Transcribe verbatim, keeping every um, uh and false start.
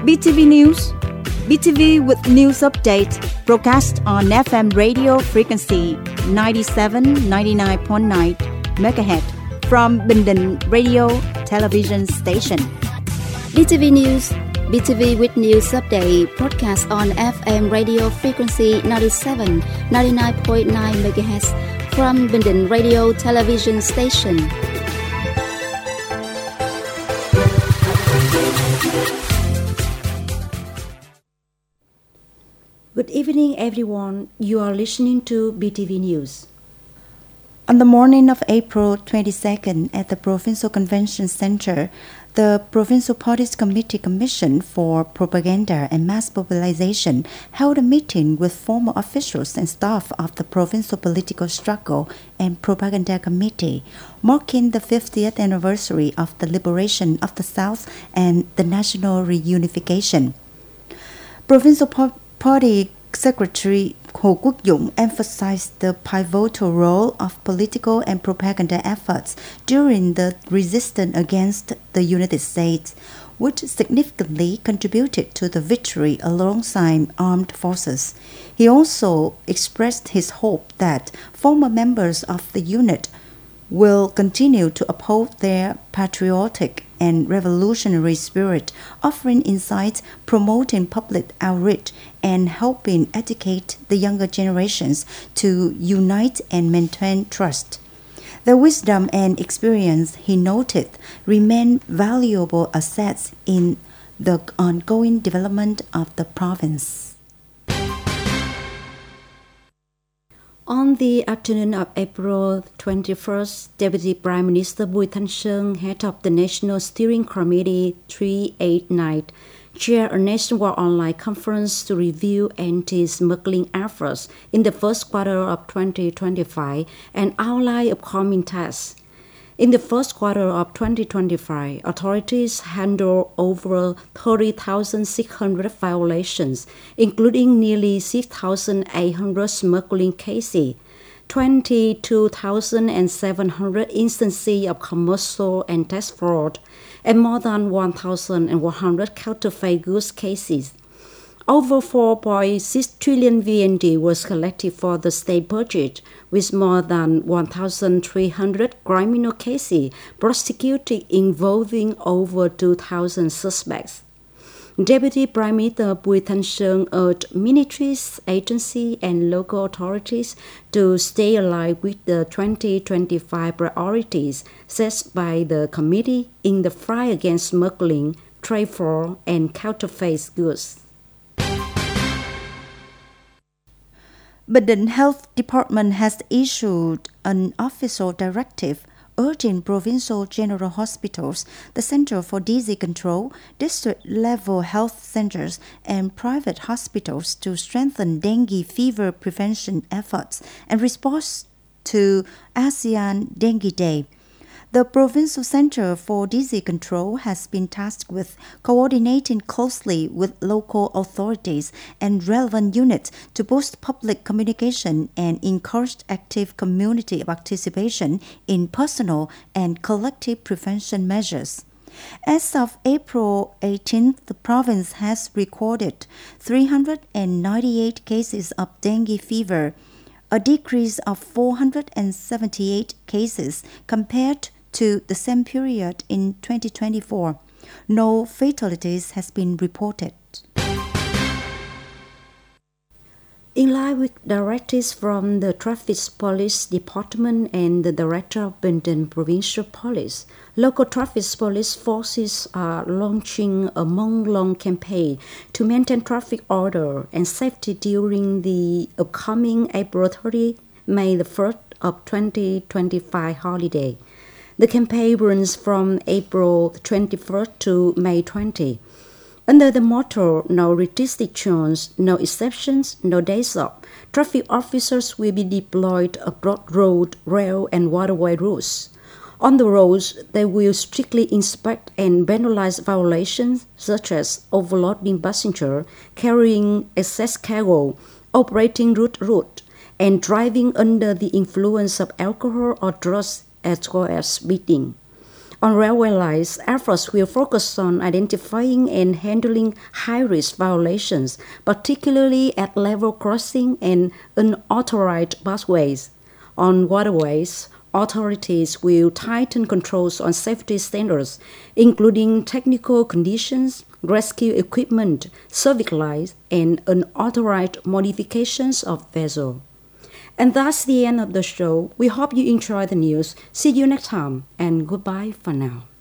B T V News, B T V with news update, broadcast on F M radio frequency ninety-seven, ninety-nine point nine megahertz from Bình Định Radio Television Station. B T V News, B T V with news update, broadcast on F M radio frequency ninety-seven, ninety-nine point nine megahertz from Bình Định Radio Television Station. Good evening, everyone. You are listening to B T V News. On the morning of April twenty-second, at the Provincial Convention Center, the Provincial Parties Committee Commission for Propaganda and Mass Mobilization held a meeting with former officials and staff of the Provincial Political Struggle and Propaganda Committee, marking the fiftieth anniversary of the liberation of the South and the national reunification. Provincial po- Party Secretary Hồ Quốc Dũng emphasized the pivotal role of political and propaganda efforts during the resistance against the United States, which significantly contributed to the victory alongside armed forces. He also expressed his hope that former members of the unit will continue to uphold their patriotic and revolutionary spirit, offering insights, promoting public outreach, and helping educate the younger generations to unite and maintain trust. Their wisdom and experience, he noted, remain valuable assets in the ongoing development of the province. On the afternoon of April twenty-first, Deputy Prime Minister Bùi Thanh Sơn, head of the National Steering Committee three eighty-nine, chaired a nationwide online conference to review anti-smuggling efforts in the first quarter of twenty twenty-five and outline upcoming tasks. In the first quarter of twenty twenty-five, authorities handled over thirty thousand six hundred violations, including nearly six thousand eight hundred smuggling cases, twenty-two thousand seven hundred instances of commercial and tax fraud, and more than one thousand one hundred counterfeit goods cases. Over four point six trillion V N D was collected for the state budget, with more than one thousand three hundred criminal cases prosecuted involving over two thousand suspects. Deputy Prime Minister Bùi Thanh Sơn urged ministries, agencies, and local authorities to stay aligned with the twenty twenty-five priorities set by the committee in the fight against smuggling, trade fraud, and counterfeit goods. Bình Định Health Department has issued an official directive urging provincial general hospitals, the Center for Disease Control, district-level health centers, and private hospitals to strengthen dengue fever prevention efforts and response to ASEAN Dengue Day. The Provincial Center for Disease Control has been tasked with coordinating closely with local authorities and relevant units to boost public communication and encourage active community participation in personal and collective prevention measures. As of April eighteenth, the province has recorded three hundred ninety-eight cases of dengue fever, a decrease of four hundred seventy-eight cases compared to the same period in twenty twenty-four. No fatalities has been reported. In line with directives from the Traffic Police Department and the Director of Bình Định Provincial Police, local traffic police forces are launching a month-long campaign to maintain traffic order and safety during the upcoming April thirtieth, May the first of twenty twenty-five holiday. The campaign runs from April twenty-first to May twentieth. Under the motto, no restrictions, no exceptions, no days off, traffic officers will be deployed across road, rail, and waterway routes. On the roads, they will strictly inspect and penalize violations such as overloading passengers, carrying excess cargo, operating route route, and driving under the influence of alcohol or drugs, as well as speeding. On railway lines, efforts will focus on identifying and handling high-risk violations, particularly at level crossing and unauthorized busways. On waterways, authorities will tighten controls on safety standards, including technical conditions, rescue equipment, service lines, and unauthorized modifications of vessels. And that's the end of the show. We hope you enjoy the news. See you next time, and goodbye for now.